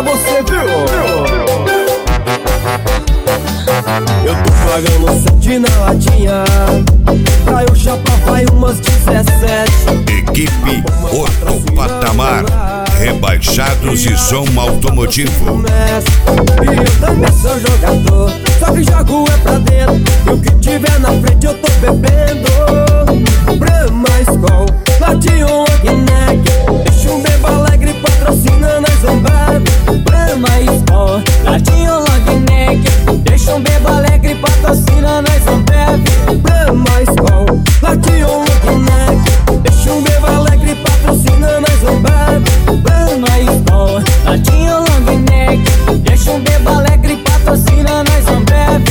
você, viu? Eu tô pagando 7 na latinha, pra eu chapar vai umas 17. Equipe Outro Patamar, rebaixados e som automotivo. E eu também sou jogador, só que jogo é pra dentro, e o que tiver na frente eu tô bebendo. Brahma, Skol, Latinho, Long Neck, deixa um bebo alegre, patrocina nós Ambev. Brahma, Skol, Latinho, Long Neck, deixa um bebo alegre, patrocina nós Ambev. Brahma, Skol, Latinho, Long Neck, deixa um bebo alegre, patrocina nós Ambev. Brahma, Skol, Latinho, Long Neck, deixa um bebo alegre, patrocina nós Ambev.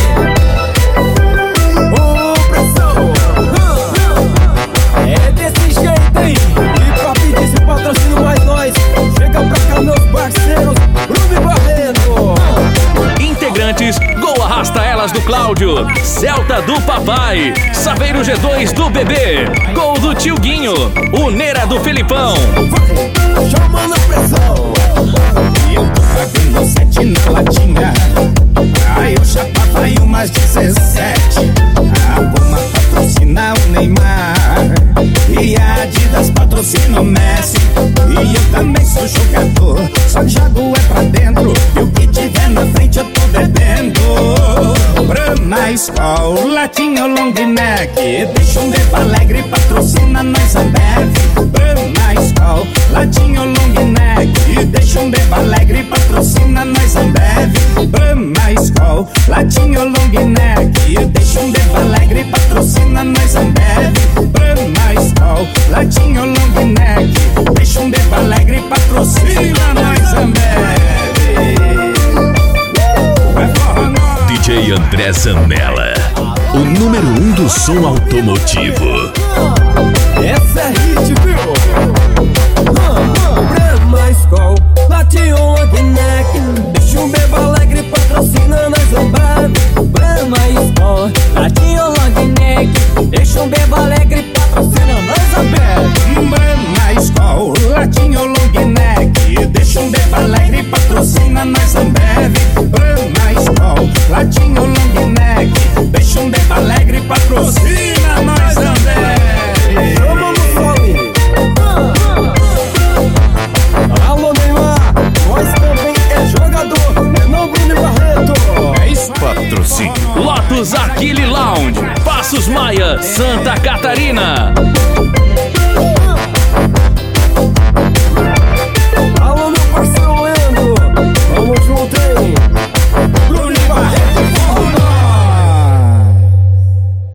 É desse jeito aí, e pra pedir esse patrocínio mais nós, chega pra cá meus parceiros, Bruno Barreto. Integrantes: Gol Arrasta Elas do Cláudio, Celta do Papai, Saveiro G2 do Bebê, Gol do Tio Guinho, Uneira do Felipão. Vai, chama na pressão. E eu tô pagando 7 na latinha, aí o chapa vai umas 17. A Puma patrocina o Neymar, e a Adidas patrocina o Messi. E eu também sou jogador, só que jogo é pra dentro, e o que tiver na frente eu tô bebendo. Brahma, Skol, Latinho, Long Neck, deixa um bebo alegre, patrocina nós Ambev. Brahma, Skol, Latinho, Long Neck, deixa um bebo alegre, patrocina nós Ambev. Brahma, Skol, Latinho, Long Neck, deixa um bebo alegre, patrocina nós Ambev. Brahma, Skol, Latinho, Long Neck, deixa um bebo alegre, patrocina nós Ambev. DJ André Zanella, o número 1 do som automotivo. Essa é hit, viu? Brahma, Skol, Latinho, Long Neck, deixa um bebo alegre, patrocina nós Ambev. Brahma, Skol, Latinho, Long Neck, deixa um bebo alegre, patrocina nós Ambev. Brahma, Skol, Latinho, Long Neck, deixa um bebo alegre, patrocina nós Ambev. Brahma, Skol, Latinho, Long Neck, deixa um bebo alegre, patrocina nós Ambev. Chama no fome. Alô, Neymar, nós também é jogador, é não Bruno Barreto. É isso aí. Patrocínio Lotus Aquile Lounge, Passos Maia, Santa Catarina.